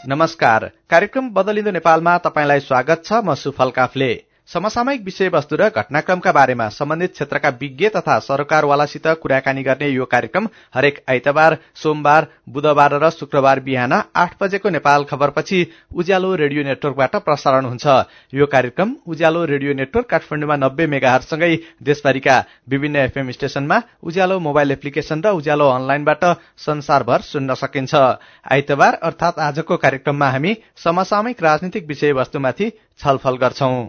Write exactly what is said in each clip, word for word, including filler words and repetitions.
नमस्कार, कार्यक्रम बदलिँदो नेपालमा तपाईंलाई स्वागत छ। म सुफल काफले। समसामयिक विषयवस्तु र घटनाक्रमका बारेमा सम्बन्धित क्षेत्रका विज्ञ तथा सरकारवालासित कुराकानी गर्ने यो कार्यक्रम हरेक आइतबार, सोमबार, बुधबार र शुक्रबार बिहान आठ बजेको नेपाल खबरपछि उज्यालो रेडियो नेटवर्कबाट प्रसारण हुन्छ। यो कार्यक्रम उज्यालो रेडियो नेटवर्क काठमाडौँमा नब्बे मेगाहर्जसँगै देशभरिका विभिन्न एफएम स्टेशनमा, उज्यालो मोबाइल एप्लिकेशन र उज्यालो अनलाइनबाट संसारभर सुन्न सकिन्छ। आइतबार अर्थात आजको कार्यक्रममा हामी समसामयिक राजनीतिक विषयवस्तुमाथि छलफल गर्छौं।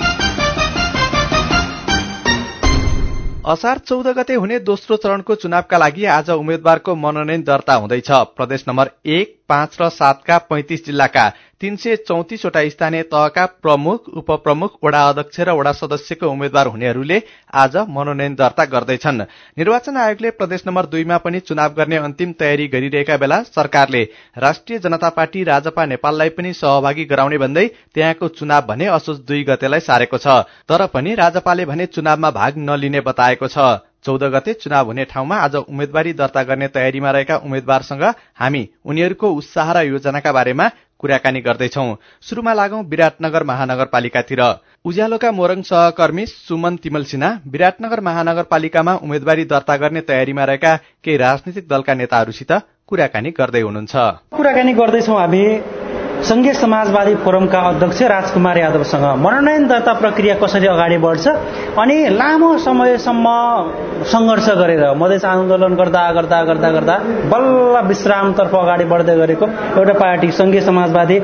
असार चौध गते हुने दोस्रो चरणको चुनावका लागि आज उम्मेद्वारको मनोनयन दर्ता हुँदैछ। प्रदेश नम्बर एक, पाँच र सातका पैंतिस जिल्लाका तीन सय चौतिसवटा स्थानीय तहका प्रमुख, उपप्रमुख, वडा अध्यक्ष र वडा सदस्यको उम्मेद्वार हुनेहरूले आज मनोनयन दर्ता गर्दैछन्। निर्वाचन आयोगले प्रदेश नम्बर दुईमा पनि चुनाव गर्ने अन्तिम तयारी गरिरहेका बेला सरकारले राष्ट्रिय जनता पार्टी राजपा नेपाललाई पनि सहभागी गराउने भन्दै त्यहाँको चुनाव भने असोज दुई गतेलाई सारेको छ। तर पनि राजपाले भने चुनावमा भाग नलिने बताएको छ। चौध गते चुनाव हुने ठाउँमा आज उम्मेदवारी दर्ता गर्ने तयारीमा रहेका उम्मेद्वारसँग हामी उनीहरूको उत्साह र योजनाका बारेमा कुराकानी गर्दैछौं। सुरुमा लागौं विराटनगर महानगरपालिकातिर। उज्यालोका मोरङ सहकर्मी सुमन तिमल सिन्हा विराटनगर महानगरपालिकामा उम्मेदवारी दर्ता गर्ने तयारीमा रहेका केही राजनीतिक दलका नेताहरूसित कुराकानी गर्दै हुनुहुन्छ। कुराकानी गर्दैछौं हामी संघीय समाजवादी फोरमका अध्यक्ष राजकुमार यादवसँग। मनोनयन दर्ता प्रक्रिया कसरी अगाडि बढ्छ अनि लामो समयसम्म संघर्ष गरेर मधेस आन्दोलन गर्दा गर्दा गर्दा गर्दा बल्ल विश्रामतर्फ अगाडि बढ्दै गरेको एउटा पार्टी संघीय समाजवादी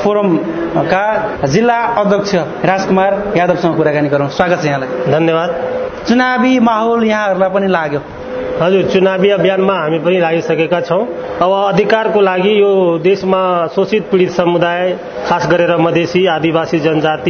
फोरमका जिल्ला अध्यक्ष राजकुमार यादवसँग कुराकानी गरौँ। स्वागत छ यहाँलाई। धन्यवाद। चुनावी माहौल यहाँहरूलाई पनि लाग्यो? हजुर, चुनावी अभियानमा हामी पनि लागिसकेका छौं। अब अधिकारको लागि यो देशमा शोषित पीडित समुदाय, खास गरेर मधेसी, आदिवासी जनजाति,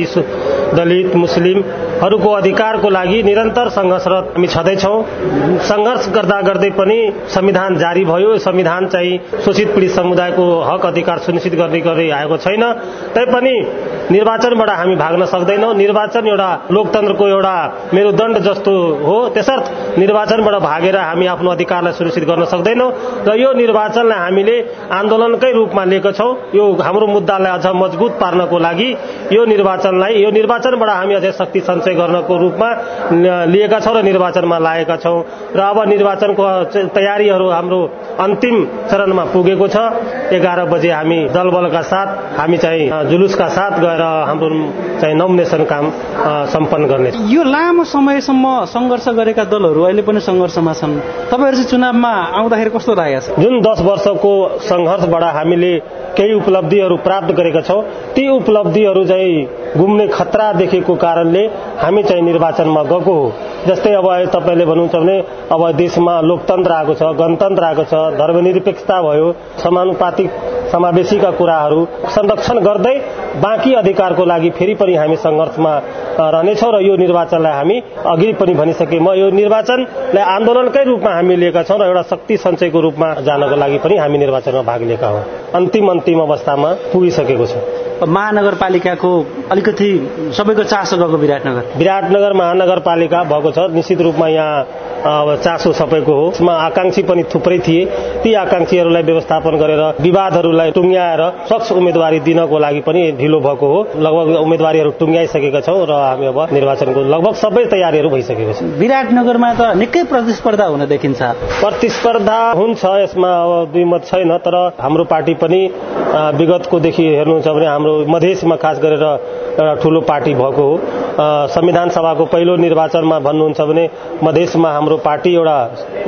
दलित, मुस्लिमहरूको अधिकारको लागि निरन्तर संघर्षरत हामी छँदैछौँ। संघर्ष गर्दा गर्दै पनि संविधान जारी भयो। संविधान चाहिँ शोषित पीडित समुदायको हक अधिकार सुनिश्चित गर्दै गर्दै आएको छैन। तैपनि निर्वाचनबाट हामी भाग्न सक्दैनौँ। निर्वाचन एउटा लोकतन्त्रको एउटा मेरुदण्ड जस्तो हो। त्यसर्थ निर्वाचनबाट भागेर हामी आफ्नो अधिकारलाई सुनिश्चित गर्न सक्दैनौँ र यो निर्वाचनलाई हामीले आन्दोलनकै रूपमा लिएका छौँ। यो हाम्रो मुद्दालाई अझ मजबुत पार्नको लागि यो निर्वाचनलाई यो निर्वाचनबाट हामी अझै शक्ति सञ्चय गर्नको रूपमा लिएका छौँ र निर्वाचनमा लागेका छौँ। र अब निर्वाचनको तयारीहरू हाम्रो अन्तिम चरणमा पुगेको छ। एघार बजे हामी दलबलका साथ हामी चाहिँ जुलुसका साथ गएर हाम्रो चाहिँ नोमिनेसन काम सम्पन्न गर्ने। यो लामो समयसम्म सङ्घर्ष गरेका दलहरू अहिले पनि सङ्घर्षमा छन्। तपाईहरु चाहिँ चुनावमा आउँदाखेरि कस्तो लागेको छ? जुन दस वर्षको संघर्षबाट हामीले केही उपलब्धिहरू प्राप्त गरेका छौँ, ती उपलब्धिहरू चाहिँ गुम्ने खतरा देखेको कारणले हामी चाहिँ निर्वाचनमा गएको हो। जस्तै अब तपाईले भन्नुहुन्छ भने अब देशमा लोकतन्त्र आएको छ, गणतन्त्र आएको छ, धर्मनिरपेक्षता भयो, समानुपातिक समावेशीका कुराहरू संरक्षण गर्दै बाँकी अधिकारको लागि फेरि पनि हामी संघर्षमा रहनेछौँ र यो निर्वाचनलाई हामी अघि पनि भनिसके म यो निर्वाचनलाई आन्दोलनकै रूपमा हामी लिएका छौँ र एउटा शक्ति सञ्चयको रूपमा जानको लागि पनि हामी निर्वाचनमा भाग लिएका हौँ। अन्तिम अन्तिम अवस्थामा पुगिसकेको छ। महानगरपालिकाको अलिकति सबैको चासो गएको विराटनगर विराटनगर महानगरपालिका भएको छ। निश्चित रूपमा यहाँ अब चासो सबैको हो। यसमा आकांक्षी पनि थुप्रै थिए। ती आकांक्षीहरूलाई व्यवस्थापन गरेर विवादहरूलाई टुङ्ग्याएर सक्ष उम्मेदवारी दिनको लागि पनि ढिलो भएको हो। लगभग उम्मेदवारीहरू टुङ्ग्याइसकेका छौँ र हामी अब निर्वाचनको लगभग सबै तयारीहरू भइसकेको छ। विराटनगरमा त निकै प्रतिस्पर्धा हुन देखिन्छ। प्रतिस्पर्धा हुन्छ, यसमा अब दुई मत छैन। तर हाम्रो पार्टी पनि विगतकोदेखि हेर्नुहुन्छ भने हाम्रो मधेसमा खास गरेर एउटा ठुलो पार्टी भएको हो। संविधान सभाको पहिलो निर्वाचनमा भन्नुहुन्छ भने मधेसमा हाम्रो पार्टी एउटा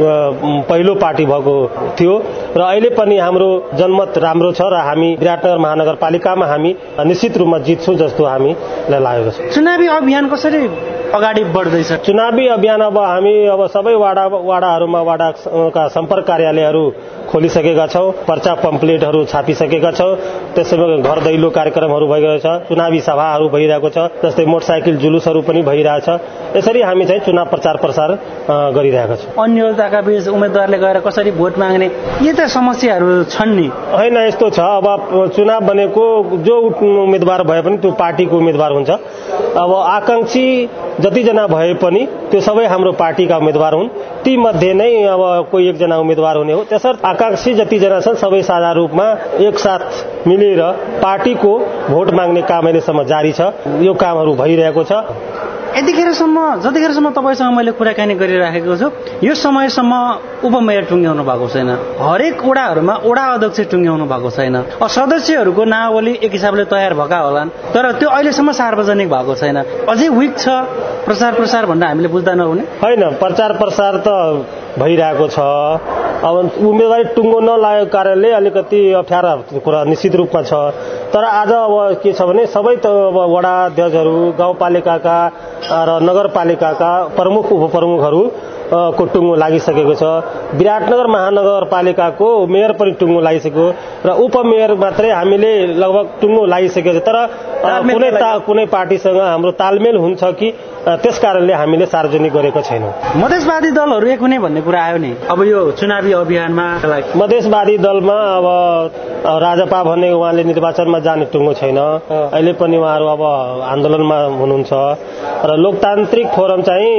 पहिलो पार्टी भएको थियो र अहिले पनि हाम्रो जनमत राम्रो छ र हामी विराटनगर महानगरपालिकामा हामी निश्चित रूपमा जित्छौँ जस्तो हामीलाई लागेको छ। चुनावी अभियान कसरी अगाडि बढ्दैछ? चुनावी अभियान अब हामी अब सबै वाडा वाडाहरूमा वाडाका सम्पर्क कार्यालयहरू खोलिसकेका छौँ। पर्चा पम्पलेटहरू छापिसकेका छौँ। त्यसैमा घर दैलो कार्यक्रमहरू भइरहेको छ। चुनावी सभाहरू भइरहेको छ। जस्तै मोटरसाइकल जुलुसहरू पनि भइरहेछ। यसरी हामी चाहिँ चुनाव प्रचार प्रसार गरिरहेका छौँ। अन्यताका बीच उम्मेदवारले गएर कसरी भोट माग्ने यी त समस्याहरू छन् नि? होइन, यस्तो छ। अब चुनाव भनेको जो उम्मेदवार भए पनि त्यो पार्टीको उम्मेदवार हुन्छ। अब आकांक्षी जतिजना भए पनि त्यो सबै हाम्रो पार्टीका उम्मेदवार हुन्। ती मध्ये नै अब कोही एकजना उम्मेदवार हुने हो। त्यसर्थ आकांक्षी जतिजना छन् सबै साझा रूपमा एकसाथ मिलेर पार्टीको भोट माग्ने काम अहिलेसम्म जारी छ। यो कामहरू भइरहेको छ। यतिखेरसम्म जतिखेरसम्म तपाईँसँग मैले कुराकानी गरिराखेको छु यो समयसम्म उपमेयर टुङ्ग्याउनु भएको छैन। हरेक वडाहरूमा वडा अध्यक्ष टुङ्ग्याउनु भएको छैन। सदस्यहरूको नावली एक हिसाबले तयार भएका होलान् तर त्यो अहिलेसम्म सार्वजनिक भएको छैन। अझै विक छ प्रचार प्रसार भनेर हामीले बुझ्दा नहुने होइन। प्रचार प्रसार त भइरहेको छ। अब उम्मेदवारी टुङ्गो नलागेको कारणले अलिकति अप्ठ्यारा कुरा निश्चित रूपमा छ। तर आज अब के छ भने सबै त अब वडा अध्यक्षहरू गाउँपालिकाका र नगरपालिकाका प्रमुख उपप्रमुखहरू को टुङ्गो लागिसकेको छ। विराटनगर महानगरपालिकाको मेयर पनि टुङ्गो लागिसक्यो र उपमेयर मात्रै हामीले लगभग टुङ्गो लागिसकेको छ। तर कुनै कुनै पार्टीसँग हाम्रो तालमेल हुन्छ कि त्यस कारणले हामीले सार्वजनिक गरेको छैनौँ। मधेसवादी दलहरू एक हुने भन्ने कुरा आयो नि अब यो चुनावी अभियानमा। मधेसवादी दलमा अब राजपा भन्ने उहाँले निर्वाचनमा जाने टुङ्गो छैन। अहिले पनि उहाँहरू अब आन्दोलनमा हुनुहुन्छ र लोकतान्त्रिक फोरम चाहिँ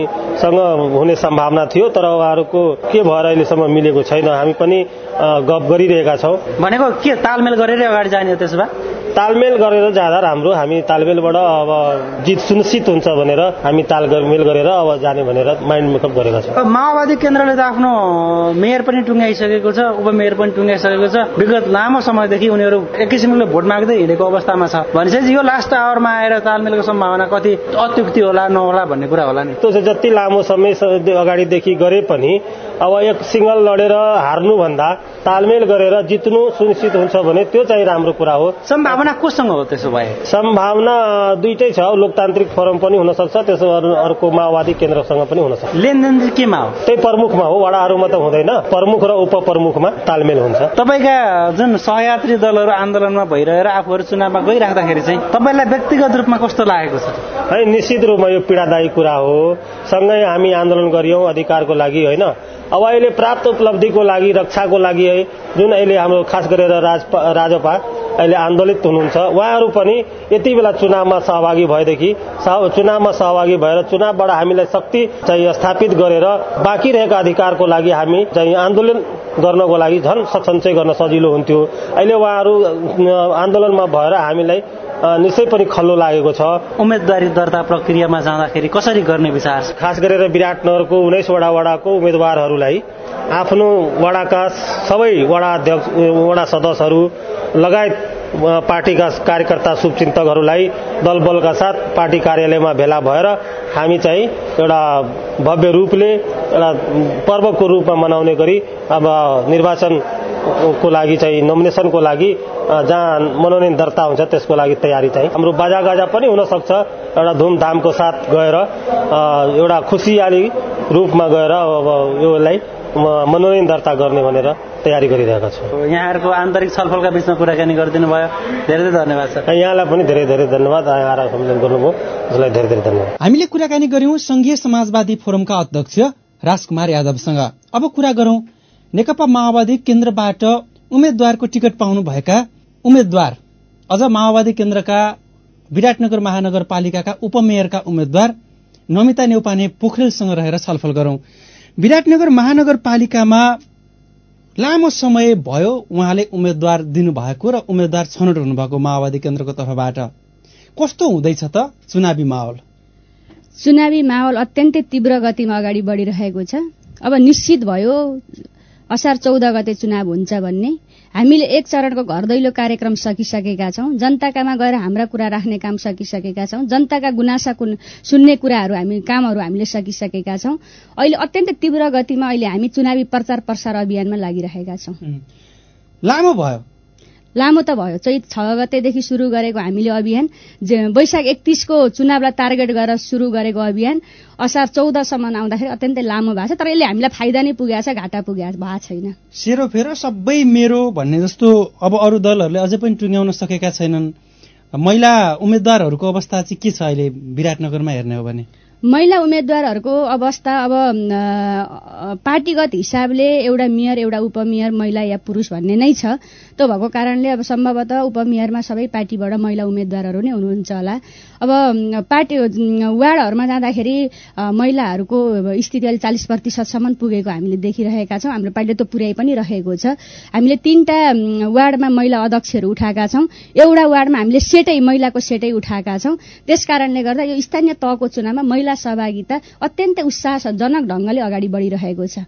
सँग हुने सम्भावना थियो तर उहाँहरूको के भएर अहिलेसम्म मिलेको छैन। हामी पनि गफ गरिरहेका छौँ। भनेको के तालमेल गरेर अगाडि जाने हो? त्यसो भए तालमेल गरेर जाँदा राम्रो। हामी तालमेलबाट अब जित सुनिश्चित हुन्छ भनेर हामी तालमेल गरेर अब जाने भनेर माइन्ड मेकअप गरेका छौँ। माओवादी केन्द्रले त आफ्नो मेयर पनि टुङ्गाइसकेको छ उपमेयर पनि टुङ्गाइसकेको छ। विगत लामो समयदेखि उनीहरू एक किसिमले भोट माग्दै हिँडेको अवस्थामा छ भनेपछि यो लास्ट आवरमा आएर तालमेलको सम्भावना कति अत्युक्ति होला नहोला भन्ने कुरा होला नि। त्यो चाहिँ जति लामो समय अगाडिदेखि गरे पनि अब एक सिङ्गल लडेर हार्नुभन्दा तालमेल गरेर जित्नु सुनिश्चित हुन्छ भने त्यो चाहिँ राम्रो कुरा हो। सम्भावना कोसँग हो त्यसो भए? सम्भावना दुईटै छ। लोकतान्त्रिक फोरम पनि हुन सक्छ त्यसो अर्को माओवादी केन्द्रसँग पनि हुन सक्छ। लेनदेन चाहिँ केमा हो? त्यही प्रमुखमा हो। वडाहरूमा त हुँदैन। प्रमुख र उपप्रमुखमा तालमेल हुन्छ। तपाईँका जुन सहयात्री दलहरू आन्दोलनमा भइरहेर आफूहरू चुनावमा गइराख्दाखेरि चाहिँ तपाईँलाई व्यक्तिगत रूपमा कस्तो लागेको छ? है निश्चित रूपमा यो पीडादायी कुरा हो। सँगै हामी आन्दोलन गरियौँ अधिकारको लागि होइन। अब अहिले प्राप्त उपलब्धिको लागि रक्षाको लागि है जुन अहिले हाम्रो खास गरेर राज राजपा अहिले आन्दोलित हुनुहुन्छ उहाँहरू पनि यति बेला चुनावमा सहभागी भएदेखि चुनावमा सहभागी भएर चुनावबाट हामीलाई शक्ति चाहिँ स्थापित गरेर बाँकी रहेका अधिकारको लागि हामी चाहिँ आन्दोलन गर्नको लागि झन् सञ्चय गर्न सजिलो हुन्थ्यो। अहिले उहाँहरू आन्दोलनमा भएर हामीलाई निश्चय पनि खल्लो लागेको छ। उम्मेदवारी दर्ता प्रक्रियामा जाँदाखेरि कसरी गर्ने विचार? खास गरेर विराटनगरको उन्नाइसवटा वडाको उम्मेदवारहरूलाई आफ्नो वडाका सबै वडा अध्यक्ष वडा सदस्यहरू लगायत पार्टीका कार्यकर्ता शुभचिन्तकहरूलाई दलबलका साथ पार्टी कार्यालयमा भेला भएर हामी चाहिँ एउटा भव्य रूपले एउटा पर्वको रूपमा मनाउने गरी अब निर्वाचन को लागि चाहिँ नोमिनेसनको लागि जहाँ मनोनयन दर्ता हुन्छ त्यसको लागि तयारी चाहिँ हाम्रो बाजागाजा पनि हुन सक्छ। एउटा धुमधामको साथ गएर एउटा खुसियाली रूपमा गएर अब योलाई मनोनयन दर्ता गर्ने भनेर तयारी गरिरहेका छौँ। यहाँहरूको आन्तरिक छलफलका बिचमा कुराकानी गरिदिनु भयो, धेरै धेरै धन्यवाद छ। यहाँलाई पनि धेरै धेरै धन्यवाद, आएर सम्मेलन गर्नुभयो त्यसलाई धेरै धेरै धन्यवाद। हामीले कुराकानी गर्यौं संघीय समाजवादी फोरमका अध्यक्ष राजकुमार यादवसँग। अब कुरा गरौं नेकपा माओवादी केन्द्रबाट उम्मेद्वारको टिकट पाउनुभएका उम्मेद्वार अझ माओवादी केन्द्रका विराटनगर महानगरपालिकाका उपमेयरका उम्मेद्वार नमिता नेउपाने पोखरेलसँग रहेर छलफल गरौं। विराटनगर महानगरपालिकामा लामो समय भयो उहाँले उम्मेद्वार दिनुभएको र उम्मेद्वार छनौट हुनुभएको माओवादी केन्द्रको तर्फबाट। कस्तो हुँदैछ त चुनावी माहौल? चुनावी माहौल अत्यन्तै तीव्र गतिमा अगाडि बढिरहेको छ। अब निश्चित भयो असार चौध गते चुनाव हुन्छ भन्ने। हामीले एक चरणको घर दैलो कार्यक्रम सकिसकेका छौं। जनताकामा गएर हाम्रा कुरा राख्ने काम सकिसकेका छौं। जनताका गुनासा सुन्ने कुराहरू हामी कामहरू हामीले सकिसकेका छौं। अहिले अत्यन्तै तीव्र गतिमा अहिले हामी चुनावी प्रचार प्रसार अभियानमा लागिरहेका छौं। लामो भयो लामो त भयो। चैत छ गतेदेखि सुरु गरेको हामीले अभियान वैशाख एकतीसको चुनावलाई टार्गेट गरेर सुरु गरेको अभियान असार चौधसम्म आउँदाखेरि अत्यन्तै लामो भएको छ। तर यसले हामीलाई फाइदा नै पुगेको छ, घाटा पुगेको भएको छैन। सेरोफेरो सबै मेरो भन्ने जस्तो अब अरू दलहरूले अझै पनि टुङ्ग्याउन सकेका छैनन्। महिला उम्मेद्वारहरूको अवस्था चाहिँ के छ अहिले विराटनगरमा हेर्ने हो भने? महिला उम्मेद्वारहरूको अवस्था अब पार्टीगत हिसाबले एउटा मेयर एउटा उपमेयर महिला या पुरुष भन्ने नै छ। त्यो भएको कारणले अब सम्भवतः उपमेयरमा सबै पार्टीबाट महिला उम्मेद्वारहरू नै हुनुहुन्छ होला। अब पार्टी वार्डहरूमा जाँदाखेरि महिलाहरूको स्थिति अहिले चालिस प्रतिशतसम्म पुगेको हामीले देखिरहेका छौँ। हाम्रो पार्टीले त्यो पुर्याइ पनि रहेको छ। हामीले तीनटा वार्डमा महिला अध्यक्षहरू उठाएका छौँ। एउटा वार्डमा हामीले सेटै महिलाको सेटै उठाएका छौँ। त्यस कारणले गर्दा यो स्थानीय तहको चुनावमा महिला सहभागिता अत्यन्तै उत्साहजनक ढङ्गले अगाडि बढिरहेको छ।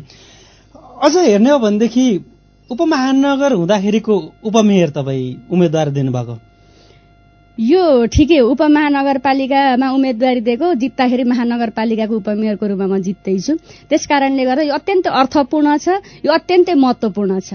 अझ हेर्ने हो भनेदेखि उपमहानगर हुँदाखेरिको उपमेयर तपाईँ उम्मेद्वार दिनुभएको, यो ठिकै हो। उपमहानगरपालिकामा उम्मेदवारी दिएको, जित्दाखेरि महानगरपालिकाको उपमेयरको रूपमा म जित्दैछु। त्यस कारणले गर्दा यो अत्यन्तै अर्थपूर्ण छ, यो अत्यन्तै महत्त्वपूर्ण छ।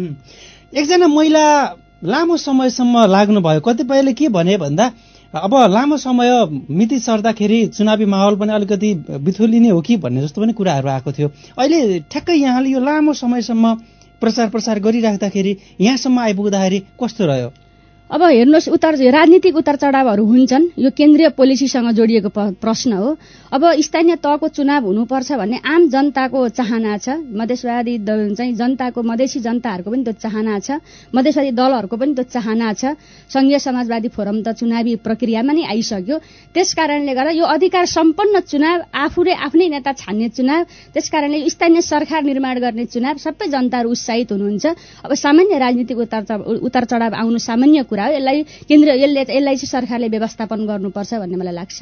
एकजना महिला लामो समयसम्म लाग्नुभयो। कतिपयले के भने भन्दा अब लामो समय मिति सर्दाखेरि चुनावी माहौल पनि अलिकति बिथोलिने हो कि भन्ने जस्तो पनि कुराहरू आएको थियो। अहिले ठ्याक्कै यहाँले यो लामो समयसम्म प्रचार प्रसार गरिराख्दाखेरि यहाँसम्म आइपुग्दाखेरि कस्तो रह्यो? अब हेर्नुहोस्, उतार राजनीतिक उतार चढावहरू हुन्छन्। यो केन्द्रीय पोलिसीसँग जोडिएको प्रश्न हो। अब स्थानीय तहको चुनाव हुनुपर्छ भन्ने आम जनताको चाहना छ। मधेसवादी चाहिँ जनताको मधेसी जनताहरूको पनि त्यो चाहना छ, मधेसवादी दलहरूको पनि त्यो चाहना छ। संघीय समाजवादी फोरम त चुनावी प्रक्रियामा नै आइसक्यो। त्यस कारणले गर्दा यो अधिकार सम्पन्न चुनाव, आफूले आफ्नै नेता छान्ने चुनाव, त्यस कारणले यो स्थानीय सरकार निर्माण गर्ने चुनाव सबै जनताहरू उत्साहित हुनुहुन्छ। अब सामान्य राजनीतिक उतार उतार चढाव आउनु सामान्य कुरा हो। यसलाई केन्द्र यसले यसलाई चाहिँ सरकारले व्यवस्थापन गर्नुपर्छ भन्ने मलाई लाग्छ।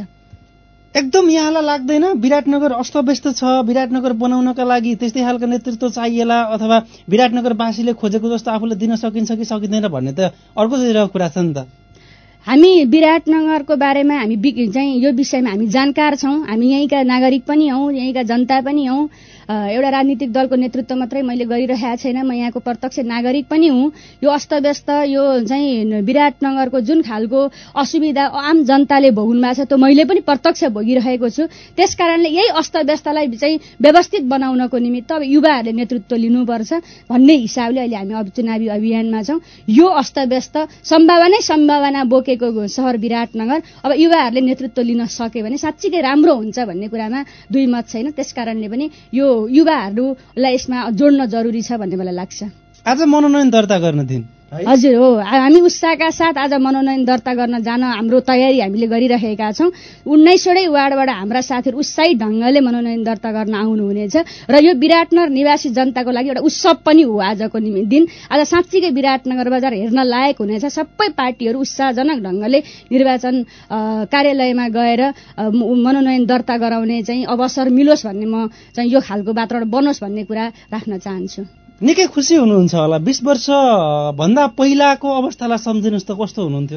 एकदम यहाँलाई लाग्दैन विराटनगर अस्तव्यस्त छ, विराटनगर बनाउनका लागि त्यस्तै खालको नेतृत्व चाहिएला, अथवा विराटनगरवासीले खोजेको जस्तो आफूले दिन सकिन्छ कि सकिँदैन भन्ने त अर्को चाहिँ कुरा छ नि त। हामी विराटनगरको बारेमा हामी चाहिँ यो विषयमा हामी जानकार छौँ। हामी यहीँका नागरिक पनि हौँ, यहीँका जनता पनि हौँ। एउटा राजनीतिक दलको नेतृत्व मात्रै मैले गरिरहेको छैन, म यहाँको प्रत्यक्ष नागरिक पनि हुँ। यो अस्तव्यस्त यो चाहिँ विराटनगरको जुन खालको असुविधा आम जनताले भोग्नु भएको छ त्यो मैले पनि प्रत्यक्ष भोगिरहेको छु। त्यस कारणले यही अस्तव्यस्तलाई चाहिँ व्यवस्थित बनाउनको निमित्त अब युवाहरूले नेतृत्व लिनुपर्छ भन्ने हिसाबले अहिले हामी अब चुनावी अभियानमा छौँ। यो अस्तव्यस्त सम्भावना सम्भावना बोकेको सहर विराटनगर अब युवाहरूले नेतृत्व लिन सक्यो भने साँच्चीकै राम्रो हुन्छ भन्ने कुरामा दुई मत छैन। त्यस कारणले पनि यो युवाहरूलाई यसमा जोड्न जरुरी छ भन्ने मलाई लाग्छ। आज मनोनयन दर्ता गर्न दिन हजुर हो, हामी उत्साहका साथ आज मनोनयन दर्ता गर्न जान हाम्रो तयारी हामीले गरिरहेका छौँ। उन्नाइसवटै वार्डबाट हाम्रा साथीहरू उत्साही ढङ्गले मनोनयन दर्ता गर्न आउनुहुनेछ र यो विराटनगर निवासी जनताको लागि एउटा उत्सव पनि हो आजको दिन। आज साँच्चीकै विराटनगर बजार हेर्न लायक हुनेछ। सबै पार्टीहरू उत्साहजनक ढङ्गले निर्वाचन कार्यालयमा गएर मनोनयन दर्ता गराउने चाहिँ अवसर मिलोस् भन्ने म चाहिँ यो खालको वातावरण बनोस् भन्ने कुरा राख्न चाहन्छु। निकै खुसी हुनुहुन्छ होला। बीस वर्ष भन्दा पहिलाको अवस्थालाई सम्झिनुहोस् त कस्तो हुनुहुन्थ्यो?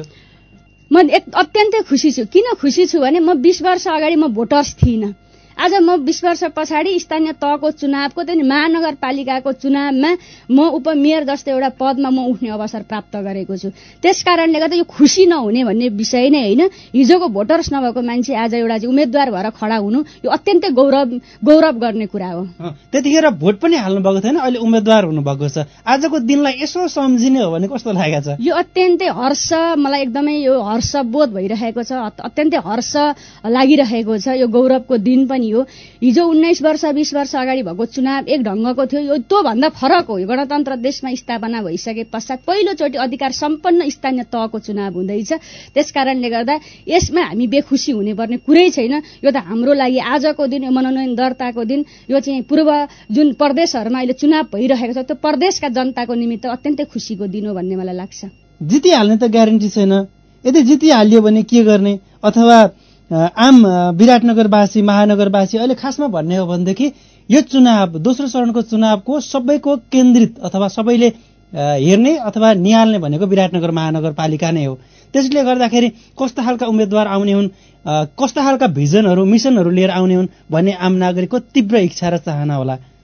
म अत्यन्तै खुसी छु। किन खुसी छु भने म बीस वर्ष अगाडि म भोटर्स थिइनँ। आज म बीस वर्ष पछाडि स्थानीय तहको चुनावको चाहिँ महानगरपालिकाको चुनावमा म उपमेयर जस्तो एउटा पदमा म उठ्ने अवसर प्राप्त गरेको छु। त्यस कारणले गर्दा यो खुसी नहुने भन्ने विषय नै होइन। हिजोको भोटर्स नभएको मान्छे आज एउटा चाहिँ उम्मेद्वार भएर खडा हुनु यो अत्यन्तै गौरव गौरव गर्ने कुरा हो। त्यतिखेर भोट पनि हाल्नु भएको थिएन, अहिले उम्मेद्वार हुनुभएको छ। आजको दिनलाई यसो सम्झिने हो भने कस्तो लागेको छ? यो अत्यन्तै हर्ष, मलाई एकदमै यो हर्षबोध भइरहेको छ, अत्यन्तै हर्ष लागिरहेको छ। यो गौरवको दिन पनि हो। हिजो उन्नाइस वर्ष बीस वर्ष अगाडि भएको चुनाव एक ढङ्गको थियो, यो त्योभन्दा फरक हो। गणतन्त्र देशमा स्थापना भइसके पश्चात पहिलोचोटि अधिकार सम्पन्न स्थानीय तहको चुनाव हुँदैछ। त्यस कारणले गर्दा यसमा हामी बेखुसी हुनुपर्ने कुरै छैन। यो त हाम्रो लागि आजको दिन, यो मनोनयन दर्ताको दिन, यो चाहिँ पूर्व जुन प्रदेशहरूमा अहिले चुनाव भइरहेको छ त्यो प्रदेशका जनताको निमित्त अत्यन्तै खुसीको दिन हो भन्ने मलाई लाग्छ। जितिहाल्ने त ग्यारेन्टी छैन। यदि जितिहालियो भने के गर्ने? अथवा आम विराटनगरवासी महानगरवासी अहिले खासमा भन्ने हो भनेदेखि यो चुनाव दोस्रो चरणको चुनावको सबैको केन्द्रित अथवा सबैले हेर्ने अथवा निहाल्ने भनेको विराटनगर महानगरपालिका नै हो। त्यसले गर्दाखेरि कस्ता खालका उम्मेद्वार आउने हुन्, कस्ता खालका भिजनहरू मिसनहरू लिएर आउने हुन् भन्ने आम नागरिकको तीव्र इच्छा र चाहना होला।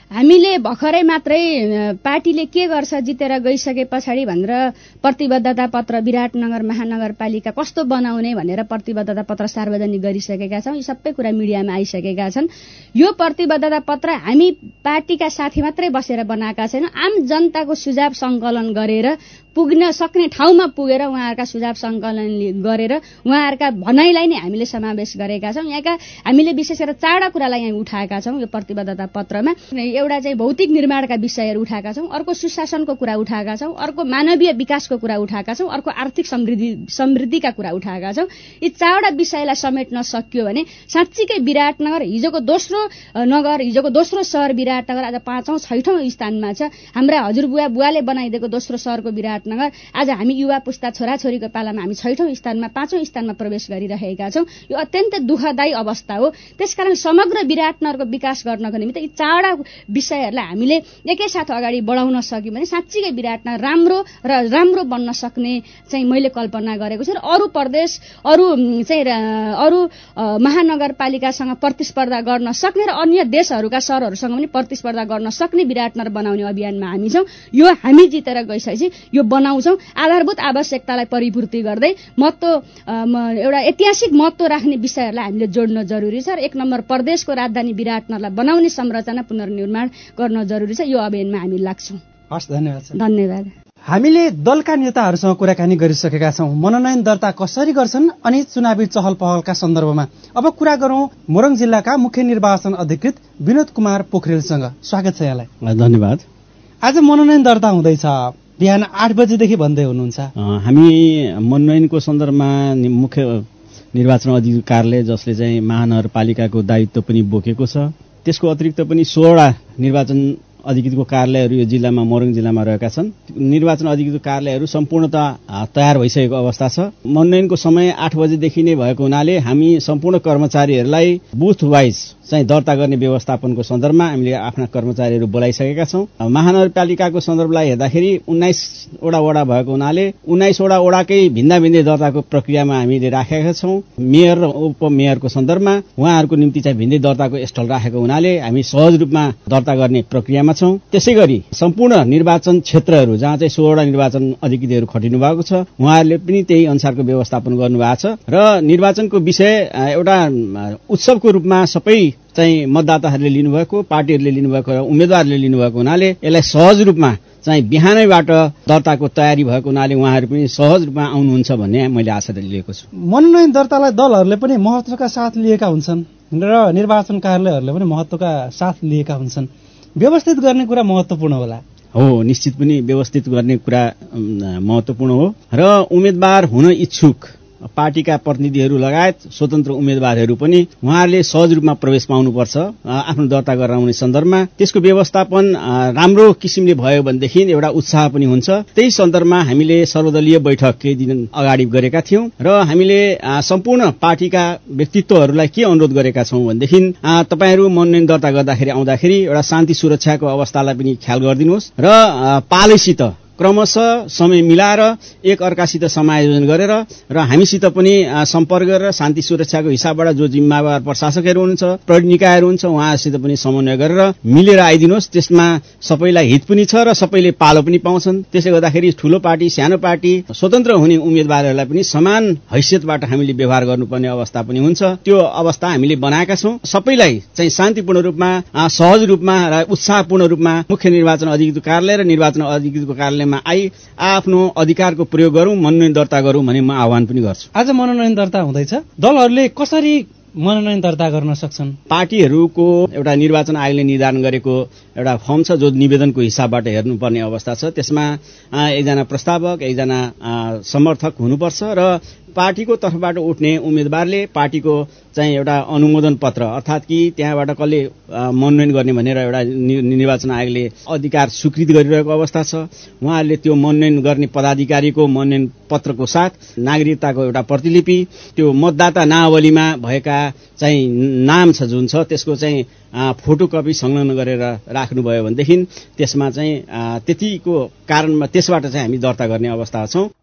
हामीले भर्खरै मात्रै पार्टीले के गर्छ जितेर गइसके पछाडि भनेर प्रतिबद्धता पत्र विराटनगर महानगरपालिका कस्तो बनाउने भनेर प्रतिबद्धता पत्र सार्वजनिक गरिसकेका छौं। यी सबै कुरा मिडियामा आइसकेका छन्। यो प्रतिबद्धता पत्र हामी पार्टीका साथी मात्रै बसेर बनाएका छैनौं, आम जनताको सुझाव संकलन गरेर पुग्न सक्ने ठाउँमा पुगेर उहाँहरूका सुझाव संकलन गरेर उहाँहरूका भनाइलाई नै हामीले समावेश गरेका छौं। यहाँका हामीले विशेष गरेर चारवटा कुरालाई यहाँ उठाएका छौं यो प्रतिबद्धता पत्रमा। एउटा चाहिँ भौतिक निर्माणका विषयहरू उठाएका छौं, अर्को सुशासनको कुरा उठाएका छौं, अर्को मानवीय विकासको कुरा उठाएका छौं, अर्को आर्थिक समृद्धि समृद्धिका कुरा उठाएका छौं। यी चारवटा विषयलाई समेट्न सकियो भने साँच्चीकै विराटनगर हिजोको दोस्रो नगर, हिजोको दोस्रो शहर विराटनगर आज पाँचौं छैठौं स्थानमा छ। हाम्रा हजुरबुवा बुवाले बनाइदिएको दोस्रो शहरको विराट नगर आज हामी युवा पुस्ता छोराछोरीको पालामा हामी छैठौं स्थानमा पाँचौं स्थानमा प्रवेश गरिरहेका छौं। यो अत्यन्तै दुःखदायी अवस्था हो। त्यसकारण समग्र विराटनगरको विकास गर्नको निमित्त यी चारवटा विषयहरूलाई हामीले एकैसाथ अगाडि बढाउन सक्यौं भने साँच्चीकै विराटनगर राम्रो र राम्रो बन्न सक्ने चाहिँ मैले कल्पना गरेको छु। र अरू प्रदेश अरू चाहिँ अरू महानगरपालिकासँग प्रतिस्पर्धा गर्न सक्ने र अन्य देशहरूका शहरहरूसँग पनि प्रतिस्पर्धा गर्न सक्ने विराटनगर बनाउने अभियानमा हामी छौं। यो हामी जितेर गइसकेपछि यो बनाउँछौं। आधारभूत आवश्यकतालाई परिपूर्ति गर्दै महत्व एउटा ऐतिहासिक महत्व राख्ने विषयहरूलाई हामीले जोड्न जरुरी छ र एक नम्बर प्रदेशको राजधानी विराटनगरलाई बनाउने संरचना पुनर्निर्माण गर्न जरुरी छ। यो अभियानमा हामी लाग्छौं। हस्, धन्यवाद। धन्यवाद। हामीले दलका नेताहरूसँग कुराकानी गरिसकेका छौं। मनोनयन दर्ता कसरी गर्छन् अनि चुनावी चहल पहलका सन्दर्भमा अब कुरा गरौं मोरङ जिल्लाका मुख्य निर्वाचन अधिकृत विनोद कुमार पोखरेलसँग। स्वागत छ यहाँलाई। धन्यवाद। आज मनोनयन दर्ता हुँदैछ, बिहान आठ बजेदेखि भन्दै हुनुहुन्छ। हामी मनोनयनको सन्दर्भमा मुख्य निर्वाचन अधिकारी कार्यालय जसले चाहिँ महानगरपालिकाको दायित्व पनि बोकेको छ, त्यसको अतिरिक्त पनि सोह्रवटा निर्वाचन अधिकृतको कार्यालयहरू यो जिल्लामा मोरङ जिल्लामा रहेका छन्। निर्वाचन अधिकृतको कार्यालयहरू सम्पूर्णतः तयार भइसकेको अवस्था छ। मनोनयनको समय आठ बजेदेखि नै भएको हुनाले हामी सम्पूर्ण कर्मचारीहरूलाई बुथ वाइज चाहिँ दर्ता गर्ने व्यवस्थापनको सन्दर्भमा हामीले आफ्ना कर्मचारीहरू बोलाइसकेका छौं। महानगरपालिकाको सन्दर्भलाई हेर्दाखेरि उन्नाइसवटा वडा भएको हुनाले उन्नाइसवटा वडाकै भिन्दा भिन्दै दर्ताको प्रक्रियामा हामीले राखेका छौं। मेयर र उपमेयरको सन्दर्भमा उहाँहरूको निम्ति चाहिँ भिन्दै दर्ताको स्थल राखेको हुनाले हामी सहज रूपमा दर्ता गर्ने प्रक्रियामा छौं। त्यसै गरी सम्पूर्ण निर्वाचन क्षेत्रहरू जहाँ चाहिँ सोह्रवटा निर्वाचन अधिकृतहरू खटिनु भएको छ उहाँहरूले पनि त्यही अनुसारको व्यवस्थापन गर्नुभएको छ र निर्वाचनको विषय एउटा उत्सवको रूपमा सबै चाहिँ मतदाताहरूले लिनुभएको, पार्टीहरूले लिनुभएको र उम्मेद्वारहरूले लिनुभएको हुनाले यसलाई सहज रूपमा चाहिँ बिहानैबाट दर्ताको तयारी भएको हुनाले उहाँहरू पनि सहज रूपमा आउनुहुन्छ भन्ने मैले आशा लिएको छु। मनोनयन दर्तालाई दलहरूले पनि महत्त्वका साथ लिएका हुन्छन् र निर्वाचन कार्यालयहरूले पनि महत्त्वका साथ लिएका हुन्छन्। व्यवस्थित गर्ने कुरा महत्त्वपूर्ण होला। हो, निश्चित पनि व्यवस्थित गर्ने कुरा महत्त्वपूर्ण हो र उम्मेद्वार हुन इच्छुक पार्टीका प्रतिनिधिहरू लगायत स्वतन्त्र उम्मेद्वारहरू पनि उहाँहरूले सहज रूपमा प्रवेश पाउनुपर्छ आफ्नो दर्ता गराउने सन्दर्भमा। त्यसको व्यवस्थापन राम्रो किसिमले भयो भनेदेखि एउटा उत्साह पनि हुन्छ। त्यही सन्दर्भमा हामीले सर्वदलीय बैठक केही दिन अगाडि गरेका थियौं र हामीले सम्पूर्ण पार्टीका व्यक्तित्वहरूलाई के अनुरोध गरेका छौं भनेदेखि तपाईहरू मनोनयन दर्ता गर्दाखेरि आउँदाखेरि एउटा शान्ति सुरक्षाको अवस्थालाई पनि ख्याल गरिदिनुहोस् र पालैसित क्रमशः समय मिलाएर एक अर्कासित समायोजन गरेर र हामीसित पनि सम्पर्क गरेर शान्ति सुरक्षाको हिसाबबाट जो जिम्मेवार प्रशासकहरू हुनुहुन्छ, प्रहरी निकायहरू हुन्छ, उहाँहरूसित पनि समन्वय गरेर मिलेर आइदिनुहोस्। त्यसमा सबैलाई हित पनि छ र सबैले पालो पनि पाउँछन्। त्यसले गर्दाखेरि ठूलो पार्टी सानो पार्टी स्वतन्त्र हुने उम्मेद्वारहरूलाई पनि समान हैसियतबाट हामीले व्यवहार गर्नुपर्ने अवस्था पनि हुन्छ। त्यो अवस्था हामीले बनाएका छौं। सबैलाई चाहिँ शान्तिपूर्ण रूपमा, सहज रूपमा र उत्साहपूर्ण रूपमा मुख्य निर्वाचन अधिकृतको कार्यालय र निर्वाचन अधिकृतको कार्यालय आई आफ्नो अधिकारको प्रयोग गरौं, मनोनयन दर्ता गरौं भन्ने म आह्वान पनि गर्छु। आज मनोनयन दर्ता हुँदैछ, दलहरूले कसरी मनोनयन दर्ता गर्न सक्छन्? पार्टीहरूको एउटा निर्वाचन आयोगले निर्धारण गरेको एउटा फर्म छ जो निवेदनको हिसाबबाट हेर्नुपर्ने अवस्था छ। त्यसमा एकजना प्रस्तावक, एकजना समर्थक हुनुपर्छ र पार्टीको तर्फबाट उठ्ने उम्मेद्वारले पार्टीको चाहिँ एउटा अनुमोदन पत्र अर्थात् कि त्यहाँबाट कसले मनोनयन गर्ने भनेर एउटा निर्वाचन आयोगले अधिकार स्वीकृति गरिरहेको अवस्था छ। उहाँहरूले त्यो मनोनयन गर्ने पदाधिकारीको मनोनयन पत्रको साथ नागरिकताको एउटा प्रतिलिपि, त्यो मतदाता नावलीमा भएका चाहिँ नाम छ जुन छ त्यसको चाहिँ फोटोकपी संलग्न गरेर राख्नुभयो भनेदेखि त्यसमा चाहिँ त्यतिको कारणमा त्यसबाट चाहिँ हामी दर्ता गर्ने अवस्था छौं।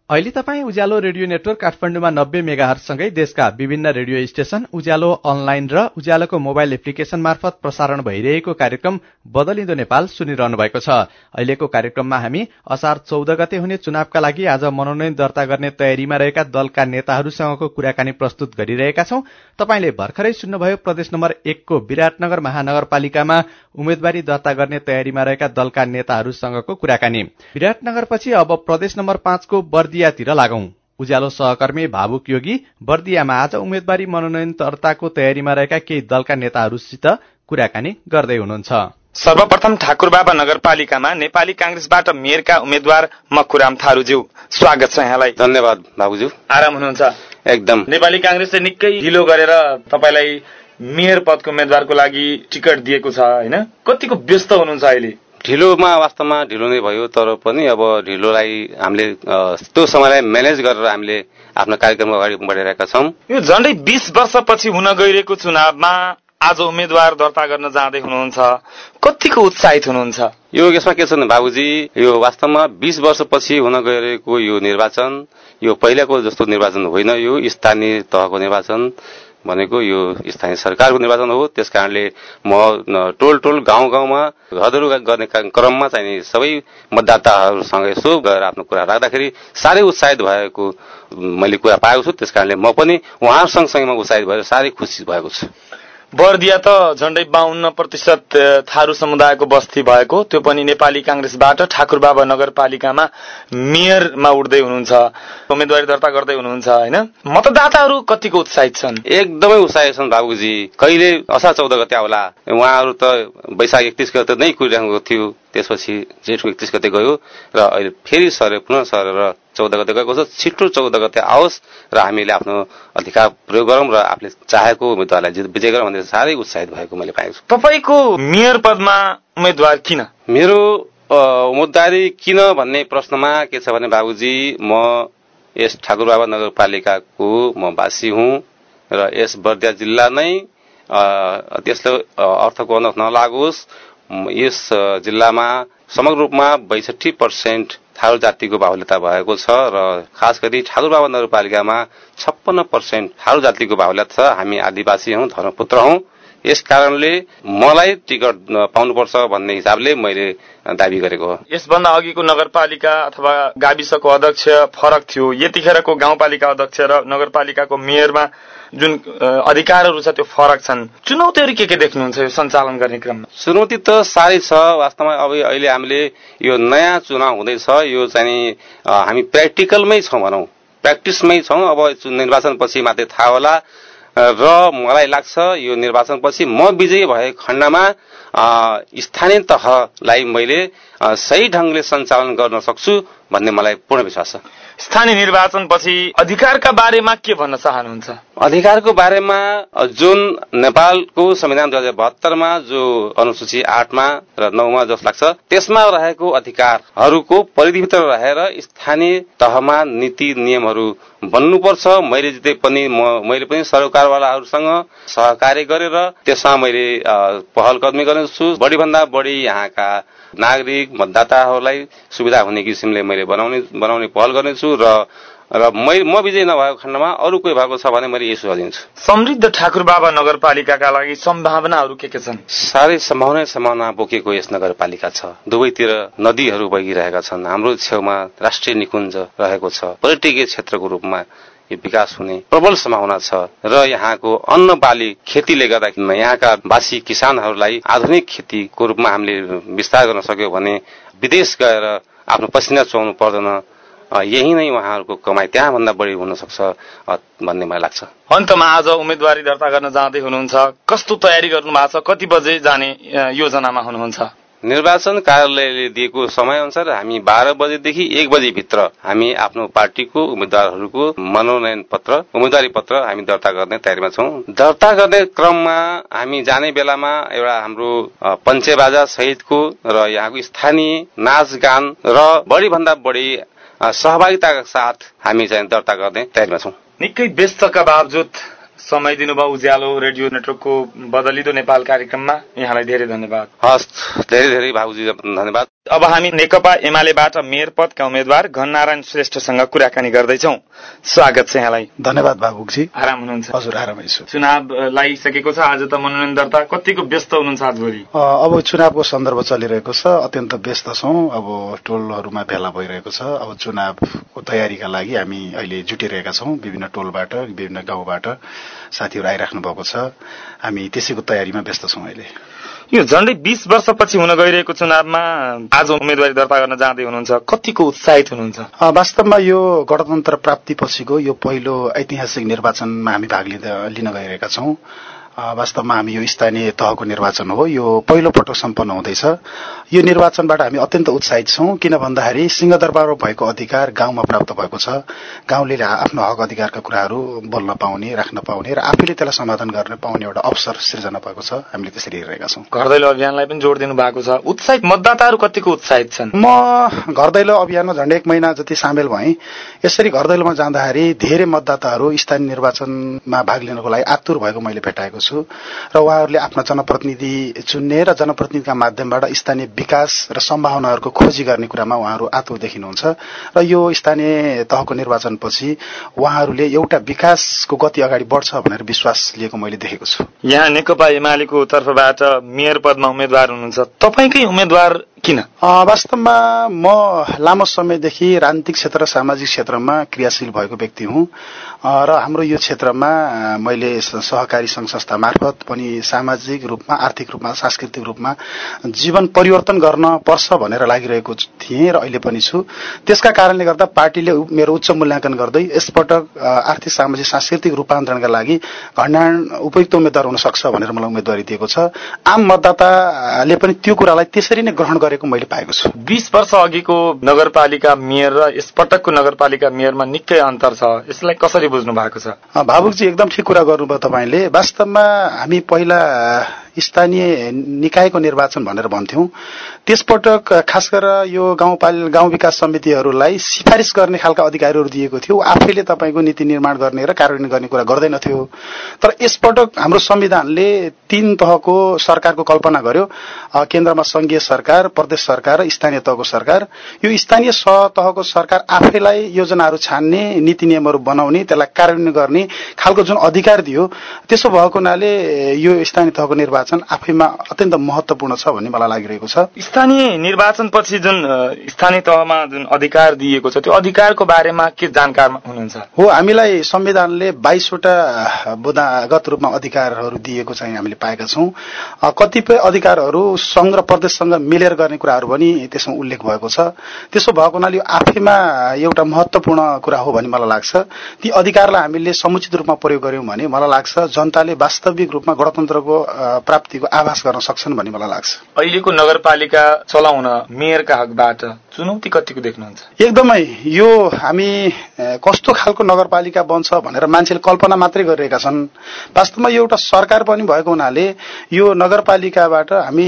अहिले तपाईँ उज्यालो रेडियो नेटवर्क काठमाडौँमा नब्बे मेगाहर्जसँगै देशका विभिन्न रेडियो स्टेशन, उज्यालो अनलाइन र उज्यालोको मोबाइल एप्लिकेशन मार्फत प्रसारण भइरहेको कार्यक्रम बदलिँदो नेपाल सुनिरहनु भएको छ। अहिलेको कार्यक्रममा हामी असार चौध गते हुने चुनावका लागि आज मनोनयन दर्ता गर्ने तयारीमा रहेका दलका नेताहरूसँगको कुराकानी प्रस्तुत गरिरहेका छौं। तपाईले भर्खरै सुन्नुभयो प्रदेश नम्बर एकको विराटनगर महानगरपालिकामा उम्मेद्वारी दर्ता गर्ने तयारीमा रहेका दलका नेताहरूसँगको कुराकानी। विराटनगरपछि अब प्रदेश नम्बर पाँचको बर्दियातिर लागौं। उज्यालो सहकर्मी भावुक योगी बर्दियामा आज उम्मेद्वारी मनोनयन दर्ताको तयारीमा रहेका केही दलका नेताहरूसित कुराकानी गर्दै हुनुहुन्छ। सर्वप्रथम ठाकुरबाबा नगरपालिकामा नेपाली कांग्रेसबाट मेयरका उम्मेद्वार मखुराम थारूज्यू, स्वागत छ यहाँलाई। धन्यवाद बाबुज्यू। आराम हुनुहुन्छ? एकदम। नेपाली कांग्रेसले निकै ढिलो गरेर तपाईलाई मेयर पदको उम्मेद्वारको लागि टिकट दिएको छ हैन? कतिको व्यस्त हुनुहुन्छ अहिले? ढिलोमा वास्तवमा ढिलो नै भयो, तर पनि अब ढिलोलाई हामीले त्यो समयलाई म्यानेज गरेर हामीले आफ्नो कार्यक्रम अगाडि बढाइरहेका छौं। यो झण्डै बीस वर्षपछि हुन गइरहेको चुनावमा आज उम्मेद्वार दर्ता गर्न जाँदै हुनुहुन्छ, कतिको उत्साहित हुनुहुन्छ? यो यसमा के छ भने बाबुजी, यो वास्तवमा बीस वर्षपछि हुन गइरहेको यो निर्वाचन यो पहिलाको जस्तो निर्वाचन होइन। यो स्थानीय तहको निर्वाचन भनेको यो स्थानीय सरकारको निर्वाचन हो। त्यसकारणले म टोल टोल गाउँ गाउँमा घरधुरो गर्ने क्रममा चाहिँ सबै मतदाताहरूसँग यसो गएर आफ्नो कुरा राख्दाखेरि साह्रै उत्साहित भएको मैले कुरा पाएको छु। त्यसकारणले म पनि उहाँ सँगसँगै म उत्साहित भएर साह्रै खुसी भएको छु। बर्दिया त झण्डै बाहन्न प्रतिशत थारू समुदायको बस्ती भएको, त्यो पनि नेपाली कांग्रेसबाट ठाकुरबाबा नगरपालिकामा मेयरमा उठ्दै हुनुहुन्छ, उम्मेदवारी दर्ता गर्दै हुनुहुन्छ हैन? मतदाताहरू कतिको उत्साहित छन्? एकदमै उत्साहित छन् बाबुजी। कहिले असार चौध गते आउला, उहाँहरू त वैशाख एकतीस गते नै कुरिरहेको थियो, त्यसपछि जेठको एकतीस गते गयो र अहिले फेरि सरे पुनः सरेर चौध गते गएको छ। छिटो चौध गते आओस् र हामीले आफ्नो अधिकार प्रयोग गरौं र आफूले चाहेको उम्मेदवारलाई विजय गरौं भनेर साह्रै उत्साहित भएको मैले पाएको छु। तपाईको मेयर पदमा उम्मेदवार किन? मेरो उम्मेदवारी किन भन्ने प्रश्नमा के छ भने बाबुजी, म यस ठाकुरबाबा नगरपालिकाको म वासी हुँ र यस बर्दिया जिल्ला नै त्यसले अर्थको अनुख नलागोस्, यस जिल्लामा समग्र रूपमा बैसठी पर्सेन्ट थारू जातिको बाहुल्यता भएको छ र खास गरी ठाकुरबाबा नगरपालिकामा छप्पन्न पर्सेन्ट थारू जातिको बाहुल्यता छ। हामी आदिवासी हौं, धर्मपुत्र हौं। यस कारणले मलाई टिकट पाउनुपर्छ भन्ने हिसाबले मैले दाबी गरेको हो। यसभन्दा अघिको नगरपालिका अथवा गाविसको अध्यक्ष फरक थियो, यतिखेरको गाउँपालिका अध्यक्ष र नगरपालिकाको मेयरमा जुन अधिकारहरू छ त्यो फरक छन्। चुनौतीहरू के के देख्नुहुन्छ यो सञ्चालन गर्ने क्रममा? चुनौती त साह्रै छ वास्तवमा। अब अहिले हामीले यो नयाँ चुनाव हुँदैछ, यो चाहिँ हामी प्र्याक्टिकलमै छौं भनौं, प्र्याक्टिसमै छौं। अब निर्वाचनपछि मात्रै थाहा होला र मलाई लाग्छ यो निर्वाचनपछि म विजयी भए खण्डमा स्थानीय तहलाई मैले सही ढंगले सञ्चालन गर्न सक्छु भन्ने मलाई पूर्ण विश्वास छ। स्थानीय निर्वाचनपछि अधिकारका बारेमा के भन्न चाहनुहुन्छ? अधिकारको बारेमा जुन नेपालको संविधान दुई हजार बहत्तरमा जो अनुसूची आठमा र नौमा जस्तो लाग्छ, त्यसमा रहेको अधिकारहरूको परिधिभित्र रहेर स्थानीय तहमा नीति नियमहरू बन्नुपर्छ। मैले जिते पनि मैले पनि सरकारवालाहरूसँग सहकार्य गरेर त्यसमा मैले पहल कदमी गर्नेछु। बढी भन्दा बढी यहाँका नागरिक मतदाताहरूलाई सुविधा हुने किसिमले मैले बनाउने बनाउने पहल गर्नेछु र र म विजय नभएको खण्डमा अरू कोही भएको छ भने मैले यसो गरिदिन्छु। समृद्ध ठाकुरबाबा नगरपालिकाका लागि सम्भावनाहरू के के छन्? साह्रै सम्भावना सम्भावना बोकेको यस नगरपालिका छ। दुवैतिर नदीहरू बगिरहेका छन्, हाम्रो छेउमा राष्ट्रिय निकुञ्ज रहेको छ, पर्यटकीय क्षेत्रको रूपमा यो विकास हुने प्रबल सम्भावना छ र यहाँको अन्न बाली खेतीले गर्दा यहाँका वासी किसानहरूलाई आधुनिक खेतीको रूपमा हामीले विस्तार गर्न सक्यौं भने विदेश गएर आफ्नो पसिना चुहाउनु पर्दैन। यही नै उहाँहरूको कमाई त्यहाँभन्दा बढी हुन सक्छ भन्ने मलाई लाग्छ। अन्तमा आज उम्मेदवारी दर्ता गर्न जाँदै हुनुहुन्छ, कस्तो तयारी गर्नु भएको छ? कति बजे जाने योजनामा हुनुहुन्छ? निर्वाचन कार्यालयले दिएको समय अनुसार हामी बाह्र बजेदेखि एक बजे भित्र हामी आफ्नो पार्टीको उम्मेद्वारहरूको मनोनयन पत्र उम्मेदवारी पत्र हामी दर्ता गर्ने तयारीमा छौं। दर्ता गर्ने क्रममा हामी जाने बेलामा एउटा हाम्रो पञ्चेबाजा सहितको र यहाँको स्थानीय नाचगान र बढी भन्दा बढी सहभागिताका साथ हामी चाहिँ दर्ता गर्ने तयारीमा छौं। निकै व्यस्तका बावजुद समय दिनुभयो उज्यालो रेडियो नेटवर्कको बदलिदो नेपाल कार्यक्रममा, यहाँलाई धेरै धन्यवाद। हस्, धेरै धेरै बाबुजी धन्यवाद। अब हामी नेकपा एमालेबाट मेयर पदका उम्मेद्वार घननारायण श्रेष्ठसँग कुराकानी गर्दैछौँ। स्वागत छ यहाँलाई। धन्यवाद भावुकजी। आराम हुनुहुन्छ? हजुर आरामै छु। चुनाव लागिसकेको छ, आज त मनोनयन दर्ता। कतिको व्यस्त हुनुहुन्छ आजभोलि? अब चुनावको सन्दर्भ चलिरहेको छ, अत्यन्त व्यस्त छौँ। अब टोलहरूमा भेला भइरहेको छ। अब चुनावको तयारीका लागि हामी अहिले जुटिरहेका छौँ। विभिन्न टोलबाट, विभिन्न गाउँबाट साथीहरू आइराख्नु भएको छ। हामी त्यसैको तयारीमा व्यस्त छौँ अहिले। यो झण्डै बीस वर्षपछि हुन गइरहेको चुनावमा आज उम्मेदवारी दर्ता गर्न जाँदै हुनुहुन्छ, कतिको उत्साहित हुनुहुन्छ? वास्तवमा यो गणतन्त्र प्राप्तिपछिको यो पहिलो ऐतिहासिक निर्वाचनमा हामी भाग लिन गइरहेका छौँ। वास्तवमा हामी यो स्थानीय तहको निर्वाचन हो, यो पहिलो पटक सम्पन्न हुँदैछ। यो निर्वाचनबाट हामी अत्यन्त उत्साहित छौँ, किन भन्दाखेरि सिंहदरबारमा भएको अधिकार गाउँमा प्राप्त भएको छ। गाउँले आफ्नो हक अधिकारका कुराहरू बोल्न पाउने, राख्न पाउने र आफैले त्यसलाई समाधान गर्न पाउने एउटा अवसर सृजना भएको छ। हामीले त्यसरी हेरिरहेका छौँ। घर दैलो अभियानलाई पनि जोड दिनु भएको छ। उत्साहित मतदाताहरू कतिको उत्साहित छन्? म घर दैलो अभियानमा झन्डै एक महिना जति सामेल भएँ। यसरी घर दैलोमा जाँदाखेरि धेरै मतदाताहरू स्थानीय निर्वाचनमा भाग लिनको लागि आतुर भएको मैले भेटाएको छु र उहाँहरूले आफ्ना जनप्रतिनिधि चुन्ने र जनप्रतिनिधिका माध्यमबाट स्थानीय विकास र सम्भावनाहरूको खोजी गर्ने कुरामा उहाँहरू आतुर देखिनुहुन्छ र यो स्थानीय तहको निर्वाचनपछि उहाँहरूले एउटा विकासको गति अगाडि बढ्छ भनेर विश्वास लिएको मैले देखेको छु। यहाँ नेकपा एमालेको तर्फबाट मेयर पदमा उम्मेद्वार हुनुहुन्छ, तपाईकै उम्मेद्वार किन? वास्तवमा म लामो समयदेखि राजनीतिक क्षेत्र र सामाजिक क्षेत्रमा क्रियाशील भएको व्यक्ति हुँ र हाम्रो यो क्षेत्रमा मैले सहकारी संघ संस्था मार्फत पनि सामाजिक रूपमा, आर्थिक रूपमा, सांस्कृतिक रूपमा जीवन परिवर्तन गर्न पर्छ भनेर लागिरहेको थिएँ र अहिले पनि छु। त्यसका कारणले गर्दा पार्टीले मेरो उच्च मूल्याङ्कन गर्दै यसपटक आर्थिक सामाजिक सांस्कृतिक रूपान्तरणका लागि घननारायण उपयुक्त उम्मेद्वार हुन सक्छ भनेर मलाई उम्मेदवारी दिएको छ। आम मतदाताले पनि त्यो कुरालाई त्यसरी नै ग्रहण गरेको मैले पाएको छु। बीस वर्ष अघिको नगरपालिका मेयर र यसपटकको नगरपालिका मेयरमा निकै अन्तर छ, यसलाई कसरी बुझ्नु भएको छ? भावुकजी एकदम ठिक कुरा गर्नुभयो तपाईँले। वास्तवमा हामी पहिला स्थानीय निकायको निर्वाचन भनेर भन्थ्यौं, त्यसपटक खास गरेर यो गाउँपालिका गाउँ विकास समितिहरूलाई सिफारिस गर्ने खालका अधिकारहरू दिएको थियो। आफैले तपाईँको नीति निर्माण गर्ने र कार्यान्वयन गर्ने कुरा गर्दैनथ्यो। तर यसपटक हाम्रो संविधानले तीन तहको सरकारको कल्पना गर्यो, केन्द्रमा संघीय सरकार, प्रदेश सरकार र स्थानीय तहको सरकार। यो स्थानीय तहको सरकार आफैलाई योजनाहरू छान्ने, नीति नियमहरू बनाउने, त्यसलाई कार्यान्वयन गर्ने खालको जुन अधिकार दियो, त्यसो भएको हुनाले यो स्थानीय तहको निर्वाचन आफैमा अत्यन्त महत्वपूर्ण छ भन्ने मलाई लागिरहेको छ। स्थानीय निर्वाचनपछि जुन स्थानीय तहमा जुन अधिकार दिएको छ, त्यो अधिकारको बारेमा के जानकार हुनुहुन्छ? हो, हामीलाई संविधानले बाइसवटा बुदागत रूपमा अधिकारहरू दिएको चाहिँ हामीले पाएका छौं। कतिपय अधिकारहरू संघ र प्रदेशसँग मिलेर गर्ने कुराहरू पनि त्यसमा उल्लेख भएको छ। त्यसो भएको हुनाले यो आफैमा एउटा महत्वपूर्ण कुरा हो भन्ने मलाई लाग्छ। ती अधिकारलाई हामीले समुचित रूपमा प्रयोग गर्यौं भने मलाई लाग्छ जनताले वास्तविक रूपमा गणतन्त्रको प्राप्तिको आभास गर्न सक्छन् भन्ने मलाई लाग्छ। अहिलेको नगरपालिका चलाउन मेयरका हकबाट चुनौती कतिको देख्नुहुन्छ? एकदमै यो हामी कस्तो खालको नगरपालिका बन्छ भनेर मान्छेले कल्पना मात्रै गरिरहेका छन्। वास्तवमा यो एउटा सरकार पनि भएको हुनाले यो नगरपालिकाबाट हामी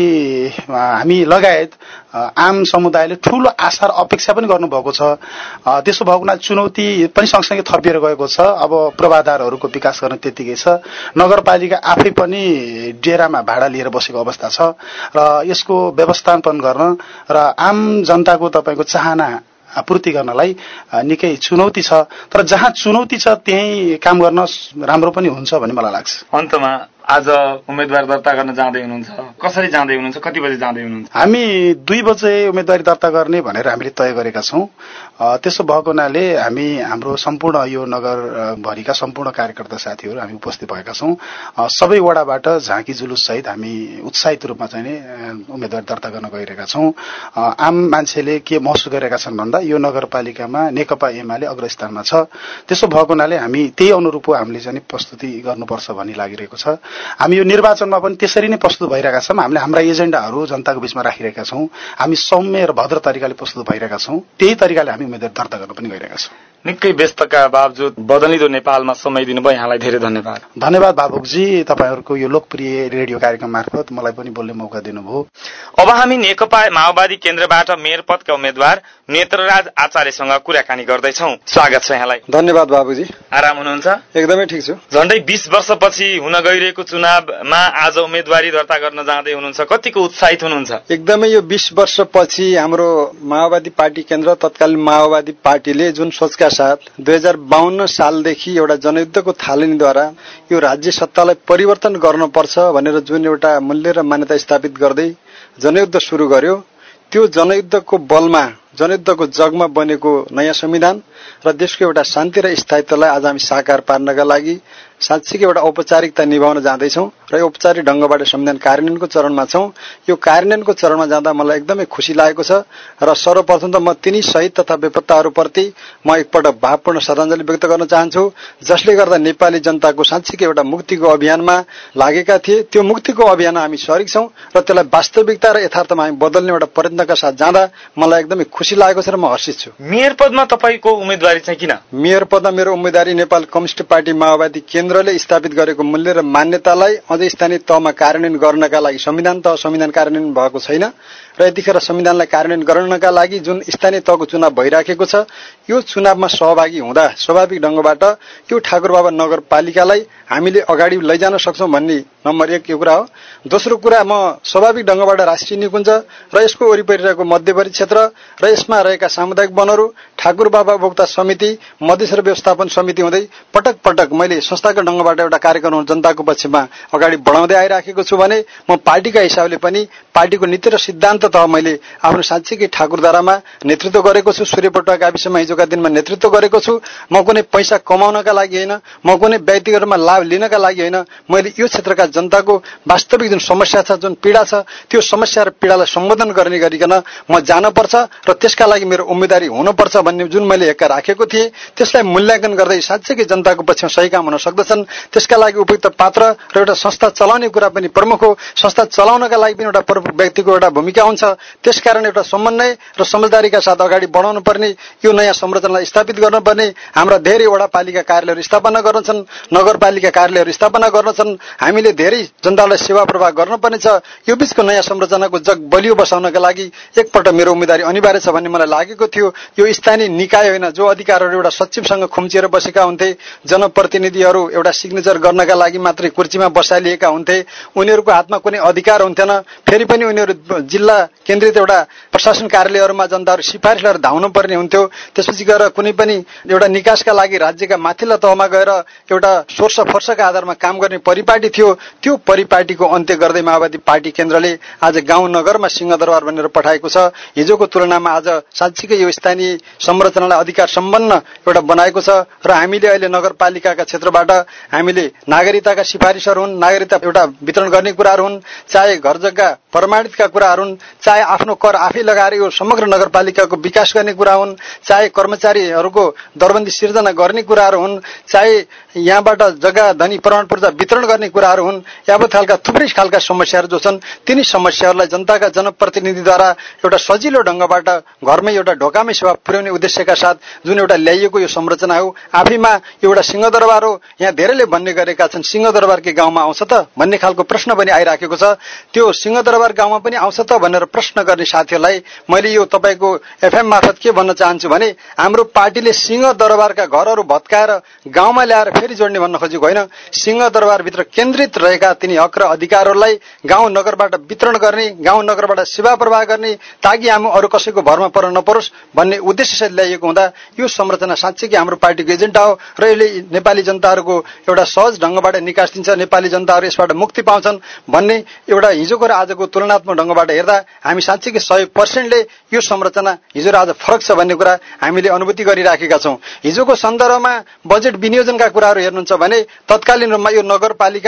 हामी लगायत आम समुदायले ठूलो आशा र अपेक्षा पनि गर्नुभएको छ। त्यसो भएको हुनाले चुनौती पनि सँगसँगै थपिएर गएको छ। अब पूर्वाधारहरूको विकास गर्न त्यतिकै छ। नगरपालिका आफै पनि डेरामा भाडा लिएर बसेको अवस्था छ र यसको व्यवस्थापन गर्न र आम जनताको तपाईको चाहना पूर्ति गर्नलाई निकै चुनौती छ। तर जहाँ चुनौती छ त्यही काम गर्न राम्रो पनि हुन्छ भन्ने मलाई लाग्छ। अन्तमा आज उम्मेदवार दर्ता गर्न जाँदै हुनुहुन्छ, कसरी जाँदै हुनुहुन्छ, कति बजे जाँदै हुनुहुन्छ? हामी दुई बजे उम्मेदवारी दर्ता गर्ने भनेर हामीले तय गरेका छौं। त्यसो भएको हुनाले हामी हाम्रो सम्पूर्ण यो नगरभरिका सम्पूर्ण कार्यकर्ता साथीहरू हामी उपस्थित भएका छौं। सबै वडाबाट झाँकी जुलुस सहित हामी उत्साहित रूपमा चाहिँ उम्मेदवारी दर्ता गर्न गइरहेका छौं। आम मान्छेले के महसुस गरिरहेका छन् भन्दा यो नगरपालिकामा नेकपा एमाले अग्रस्थानमा छ। त्यसो भएको हुनाले हामी त्यही अनुरूप हामीले चाहिँ प्रस्तुति गर्नुपर्छ भन्ने लागिरहेको छ। हामी यो निर्वाचनमा पनि त्यसरी नै प्रस्तुत भइरहेका छौं। हामीले हाम्रा एजेन्डाहरू जनताको बीचमा राखिरहेका छौं। हामी सौम्य र भद्र तरिकाले प्रस्तुत भइरहेका छौं। त्यही तरिकाले हामी उम्मेदवार दर्ता गर्न पनि गइरहेका छौं। निकै व्यस्तका बावजुद बदलिँदो नेपालमा समय दिनुभयो, यहाँलाई धेरै धन्यवाद। धन्यवाद भावुकजी, तपाईँहरूको यो लोकप्रिय रेडियो कार्यक्रम मार्फत मलाई पनि बोल्ने मौका दिनुभयो। अब हामी नेकपा माओवादी केन्द्रबाट मेयर पदका उम्मेद्वार नेत्रराज आचार्यसँग कुराकानी गर्दैछौँ। स्वागत छ यहाँलाई। धन्यवाद बाबुजी। आराम हुनुहुन्छ? एकदमै ठिक छु। झण्डै बीस वर्षपछि हुन गइरहेको चुनावमा आज उम्मेदवारी दर्ता गर्न जाँदै हुनुहुन्छ, कतिको उत्साहित हुनुहुन्छ? एकदमै यो बीस वर्षपछि हाम्रो माओवादी पार्टी केन्द्र तत्कालीन माओवादी पार्टीले जुन सोचका साथ दुई हजार बाहन्न सालदेखि एउटा जनयुद्धको थालनीद्वारा यो राज्य सत्तालाई परिवर्तन गर्नुपर्छ भनेर जुन एउटा मूल्य र मान्यता स्थापित गर्दै जनयुद्ध सुरु गर्यो, त्यो जनयुद्धको बलमा जनयुद्धको जगमा बनेको नयाँ संविधान र देशको एउटा शान्ति र स्थायित्वलाई आज हामी साकार पार्नका लागि साँच्चीकै एउटा औपचारिकता निभाउन जाँदैछौँ र यो औपचारिक ढङ्गबाट संविधान कार्यान्वयनको चरणमा छौँ। यो कार्यान्वयनको चरणमा जाँदा मलाई एकदमै खुसी लागेको छ र सर्वप्रथम त म तिनी शहीद तथा बेपत्ताहरूप्रति म एकपटक भावपूर्ण श्रद्धाञ्जली व्यक्त गर्न चाहन्छु, जसले गर्दा नेपाली जनताको साँच्चीकै एउटा मुक्तिको अभियानमा लागेका थिए। त्यो मुक्तिको अभियानमा हामी सरिक छौँ र त्यसलाई वास्तविकता र यथार्थमा हामी बदल्ने एउटा प्रयत्नका साथ जाँदा मलाई एकदमै खुसी लागेको छ र म हर्षित छु। मेयर पदमा तपाईँको उम्मेदवारी चाहिँ किन? मेयर पदमा मेरो उम्मेदवारी नेपाल कम्युनिस्ट पार्टी माओवादी केन्द्रले स्थापित गरेको मूल्य र मान्यतालाई अझै स्थानीय तहमा कार्यान्वयन गर्नका लागि संविधान तह संविधान कार्यान्वयन भएको छैन र यतिखेर संविधानलाई कार्यान्वयन गर्नका लागि जुन स्थानीय तहको चुनाव भइराखेको छ, यो चुनावमा सहभागी हुँदा स्वाभाविक ढङ्गबाट यो ठाकुरबाबा नगरपालिकालाई हामीले अगाडि लैजान सक्छौँ भन्ने नम्बर एक यो कुरा हो। दोस्रो कुरा, म स्वाभाविक ढङ्गबाट राष्ट्रिय निकुञ्ज र यसको वरिपरि रहेको मध्यवर्ती क्षेत्र र यसमा रहेका सामुदायिक वनहरू, ठाकुरबाबा उपभोक्ता समिति, मधेस र व्यवस्थापन समिति हुँदै पटक पटक मैले संस्थागत ढङ्गबाट एउटा कार्यक्रम जनताको पक्षमा अगाडि बढाउँदै आइराखेको छु भने म पार्टीका हिसाबले पनि पार्टीको नीति र सिद्धान्त तह मैले आफ्नो साँच्चीकै ठाकुरधारामा नेतृत्व गरेको छु। सूर्यपटुवा गाविसमा हिजोका दिनमा नेतृत्व गरेको छु। म कुनै पैसा कमाउनका लागि होइन, म कुनै व्यक्तिगत रूपमा लाभ लिनका लागि होइन, मैले यो क्षेत्रका जनताको वास्तविक जुन समस्या छ, जुन पीडा छ, त्यो समस्या र पीडालाई सम्बोधन गर्ने गरिकन म जानपर्छ र त्यसका लागि मेरो उम्मेदवारी हुनुपर्छ भन्ने जुन मैले हेक्का राखेको थिएँ, त्यसलाई मूल्याङ्कन गर्दै साँच्चैकै जनताको पक्षमा सही काम हुन सक्दछन्। त्यसका लागि उपयुक्त पात्र र एउटा संस्था चलाउने कुरा पनि प्रमुख हो। संस्था चलाउनका लागि पनि एउटा प्रमुख व्यक्तिको एउटा भूमिका हुन्छ। त्यसकारण एउटा समन्वय र समझदारीका साथ अगाडि बढाउनु पर्ने, यो नयाँ संरचनालाई स्थापित गर्नुपर्ने, हाम्रा धेरै वडापालिका कार्यालयहरू स्थापना गर्न छन्, नगरपालिका कार्यालयहरू स्थापना गर्न छन्, हामीले धेरै जनतालाई सेवा प्रवाह गर्नुपर्ने छ। यो बीचको नयाँ संरचनाको जग बलियो बसाउनका लागि एकपल्ट मेरो उम्मेदवारी अनिवार्य छ भन्ने मलाई लागेको थियो। यो स्थानीय निकाय होइन, जो अधिकारहरू एउटा सचिवसँग खुम्चिएर बसेका हुन्थे, जनप्रतिनिधिहरू एउटा सिग्नेचर गर्नका लागि मात्रै कुर्सीमा बसालिएका हुन्थे, उनीहरूको हातमा कुनै अधिकार हुन्थेन। फेरि पनि उनीहरू जिल्ला केन्द्रित एउटा प्रशासन कार्यालयहरूमा जनताहरू सिफारिस गरेर धाउनु पर्ने हुन्थ्यो। त्यसपछि गएर कुनै पनि एउटा निकासका लागि राज्यका माथिल्ला तहमा गएर एउटा सोर्स फोर्सका आधारमा काम गर्ने परिपाटी थियो। त्यो परिपाटीको अन्त्य गर्दै माओवादी पार्टी केन्द्रले आज गाउँ नगरमा सिंहदरबार भनेर पठाएको छ। हिजोको तुलनामा आज साँच्चीकै यो स्थानीय संरचनालाई अधिकार सम्पन्न एउटा बनाएको छ र हामीले अहिले नगरपालिकाका क्षेत्रबाट हामीले नागरिकताका सिफारिसहरू हुन्, नागरिकता एउटा वितरण गर्ने कुराहरू हुन्, चाहे घर जग्गा प्रमाणितका कुराहरू हुन्, चाहे आफ्नो कर आफै लगाएर यो समग्र नगरपालिकाको विकास गर्ने कुरा हुन्, चाहे कर्मचारीहरूको दरबन्दी सिर्जना गर्ने कुराहरू हुन्, चाहे यहाँबाट जग्गा धनी प्रमाण पूर्जा वितरण गर्ने कुराहरू हुन्, यावत खालका थुप्रै खालका समस्याहरू जो छन्, तिनी समस्याहरूलाई जनताका जनप्रतिनिधिद्वारा एउटा सजिलो ढङ्गबाट घरमै एउटा ढोकामै सेवा पुर्याउने उद्देश्यका साथ जुन एउटा ल्याइएको यो संरचना हो, आफैमा एउटा सिंहदरबार हो। यहाँ धेरैले भन्ने गरेका छन् सिंहदरबार के गाउँमा आउँछ त भन्ने खालको प्रश्न पनि आइराखेको छ। त्यो सिंहदरबार गाउँमा पनि आउँछ त भनेर प्रश्न गर्ने साथीहरूलाई मैले यो तपाईँको एफएम मार्फत के भन्न चाहन्छु भने, हाम्रो पार्टीले सिंहदरबारका घरहरू भत्काएर गाउँमा ल्याएर फेरि जोड्ने भन्न खोजेको होइन। सिंहदरबारभित्र केन्द्रित रहेका तिनी हक र अधिकारहरूलाई गाउँ नगरबाट वितरण गर्ने, गाउँ नगरबाट सेवा प्रवाह गर्ने, ताकि हामी अरू कसैको भरमा पर्न नपरोस् भन्ने उद्देश्यसहित ल्याइएको हुँदा यो संरचना साँच्चै हाम्रो पार्टीको एजेन्डा हो र यसले नेपाली जनताहरूको एउटा सहज ढङ्गबाट निकास दिन्छ, नेपाली जनताहरू यसबाट मुक्ति पाउँछन् भन्ने एउटा हिजोको र आजको तुलनात्मक ढङ्गबाट हेर्दा हामी साँच्चैकै सय पर्सेन्टले यो संरचना हिजो र आज फरक छ भन्ने कुरा हामीले अनुभूति गरिराखेका छौँ। हिजोको सन्दर्भमा बजेट विनियोजनका कुराहरू हेर्नुहुन्छ भने तत्कालीन रूपमा यो नगरपालिका जो दुई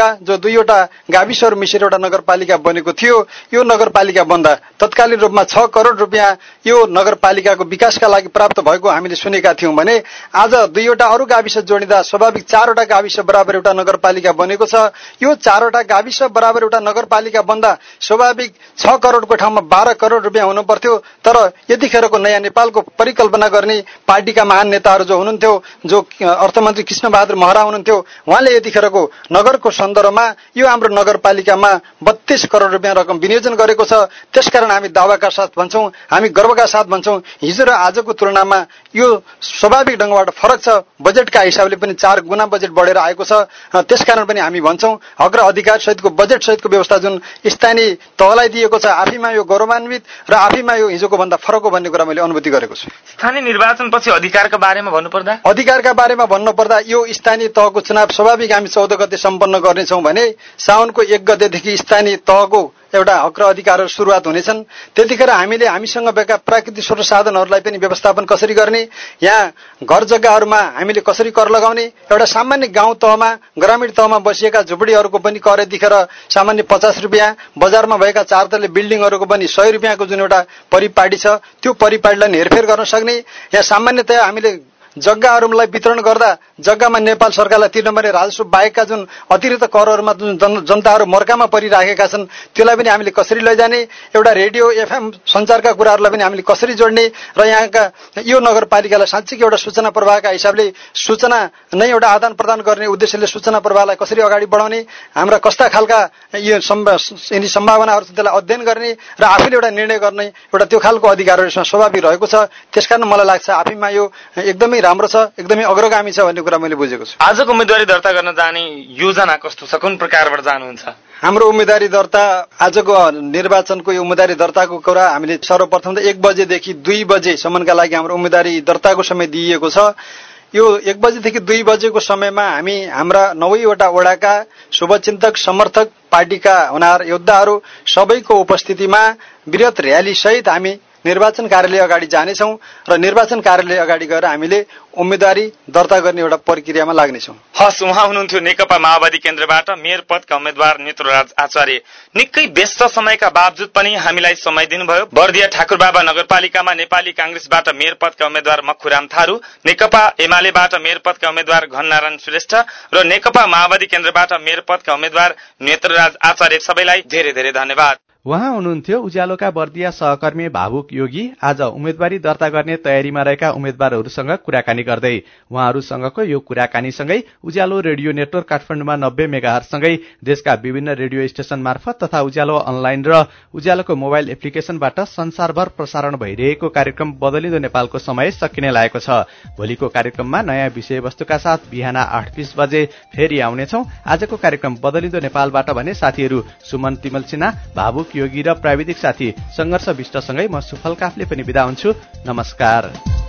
दुईवटा गाविसहरू मिसेर एउटा नगरपालिका बनेको थियो। यो नगरपालिका बन्दा तत्कालीन रूपमा छ करोड रुपियाँ यो नगरपालिकाको विकासका लागि प्राप्त भएको हामीले सुनेका थियौँ भने आज दुईवटा अरू गाविस जोडिँदा स्वाभाविक चारवटा गाविस बराबर एउटा नगरपालिका बनेको छ। यो चारवटा गाविस बराबर एउटा नगरपालिका बन्दा स्वाभाविक छ करोडको ठाउँमा बाह्र करोड रुपियाँ हुनु पर्थ्यो। तर यतिखेरको नयाँ नेपालको परिकल्पना गर्ने पार्टीका महान नेताहरू जो हुनुहुन्थ्यो, जो अर्थमन्त्री कृष्णबहादुर महरा हुनुहुन्थ्यो, उहाँले यतिखेरको नगरको सन्दर्भमा यो हाम्रो नगरपालिकामा बत्तीस करोड रुपियाँ रकम विनियोजन गरेको छ। त्यसकारण हामी दावाका साथ भन्छौँ, हामी गर्वका साथ भन्छौँ, हिजो र आजको तुलनामा यो स्वाभाविक ढङ्गबाट फरक छ। बजेटका हिसाबले पनि चार गुणा बजेट बढेर आएको छ। त्यसकारण पनि हामी भन्छौँ हक र अधिकार सहितको बजेट सहितको व्यवस्था जुन स्थानीय तहलाई दिएको छ, आफैमा यो गौरवान्वित र आफैमा यो हिजोको भन्दा फरक हो भन्ने कुरा मैले अनुभूति गरेको छु। स्थानीय निर्वाचनपछि अधिकारका बारेमा भन्नुपर्दा अधिकारका बारेमा भन्नुपर्दा यो स्थानीय तहको चुनाव स्वाभाविक हामी चौध गते सम्पन्न गर्नेछौँ भने साउनको एक गतेदेखि स्थानीय तहको एउटा हक र अधिकारहरू सुरुवात हुनेछन्। त्यतिखेर हामीले हामीसँग भएका प्राकृतिक स्रोत साधनहरूलाई पनि व्यवस्थापन कसरी गर्ने, यहाँ घर जग्गाहरूमा हामीले कसरी कर लगाउने, एउटा सामान्य गाउँ तहमा ग्रामीण तहमा बसिएका झुपडीहरूको पनि कर यतिखेर सामान्य पचास रुपियाँ, बजारमा भएका चार तले बिल्डिङहरूको पनि सय रुपियाँको जुन एउटा परिपाटी छ त्यो परिपाटीलाई हेरफेर गर्न सक्ने, यहाँ सामान्यतया हामीले जग्गाहरूलाई वितरण गर्दा जग्गामा नेपाल सरकारलाई तिर्नुपर्ने राजस्व बाहेकका जुन अतिरिक्त करहरूमा जुन जनताहरू मर्कामा परिराखेका छन् त्यसलाई पनि हामीले कसरी लैजाने, एउटा रेडियो एफएम सञ्चारका कुराहरूलाई पनि हामीले कसरी जोड्ने र यहाँका यो नगरपालिकालाई साँच्चै एउटा सूचना प्रवाहका हिसाबले सूचना नै एउटा आदान प्रदान गर्ने उद्देश्यले सूचना प्रवाहलाई कसरी अगाडि बढाउने, हाम्रा कस्ता खालका यो यिनी सम्भावनाहरू छ त्यसलाई अध्ययन गर्ने र आफैले एउटा निर्णय गर्ने एउटा त्यो खालको अधिकारहरू यसमा स्वाभाविक रहेको छ। त्यसकारण मलाई लाग्छ आफैमा यो एकदमै राम्रो छ, एकदमै अग्रगामी छ भन्ने कुरा मैले बुझेको छु। आजको उम्मेदवारी दर्ता गर्न जाने योजना कस्तो छ, कुन प्रकारबाट जानुहुन्छ? हाम्रो उम्मेदवारी दर्ता आजको निर्वाचनको यो उम्मेदवारी दर्ताको कुरा हामीले सर्वप्रथम त एक बजेदेखि दुई बजेसम्मका लागि हाम्रो उम्मेदवारी दर्ताको समय दिइएको छ। यो एक बजेदेखि दुई बजेको समयमा हामी हाम्रा नौवटा वडाका शुभचिन्तक समर्थक पार्टीका हुनार योद्धाहरू सबैको उपस्थितिमा वृहत र्याली सहित हामी निर्वाचन कार्यालय अगाडि जानेछौँ र निर्वाचन कार्यालय अगाडि गएर हामीले उम्मेदवारी दर्ता गर्ने एउटा प्रक्रियामा लाग्नेछौँ। हस्, उहाँ हुनुहुन्थ्यो नेकपा माओवादी केन्द्रबाट मेयर पदका उम्मेद्वार नेत्रराज आचार्य। निकै व्यस्त समयका बावजुद पनि हामीलाई समय दिनुभयो। बर्दिया ठाकुरबाबा नगरपालिकामा नेपाली कांग्रेसबाट मेयर पदका उम्मेद्वार मखुराम थारू, नेकपा एमालेबाट मेयर पदका उम्मेद्वार घननारायण श्रेष्ठ र नेकपा माओवादी केन्द्रबाट मेयर पदका उम्मेद्वार नेत्रराज आचार्य, सबैलाई धेरै धेरै धन्यवाद। उहाँ हुनुहुन्थ्यो उज्यालोका बर्दिया सहकर्मी भावुक योगी। आज उम्मेदवारी दर्ता गर्ने तयारीमा रहेका उम्मेद्वारहरूसँग कुराकानी गर्दै उहाँहरूसँगको यो कुराकानीसँगै उज्यालो रेडियो नेटवर्क काठमाडौँमा नब्बे मेगाहर्जसँगै देशका विभिन्न रेडियो स्टेशन मार्फत तथा उज्यालो अनलाइन र उज्यालोको मोबाइल एप्लिकेशनबाट संसारभर प्रसारण भइरहेको कार्यक्रम बदलिँदो नेपालको समय सकिने लागेको छ। भोलिको कार्यक्रममा नयाँ विषयवस्तुका साथ बिहान आठ बीस बजे फेरि आउनेछौं। आजको कार्यक्रम बदलिँदो नेपालबाट भने साथीहरू सुमन तिमल सिन्हा, भावुक योगी र प्राविधिक साथी संघर्ष विष्टसँगै म सुफल काफले पनि बिदा हुन्छु। नमस्कार।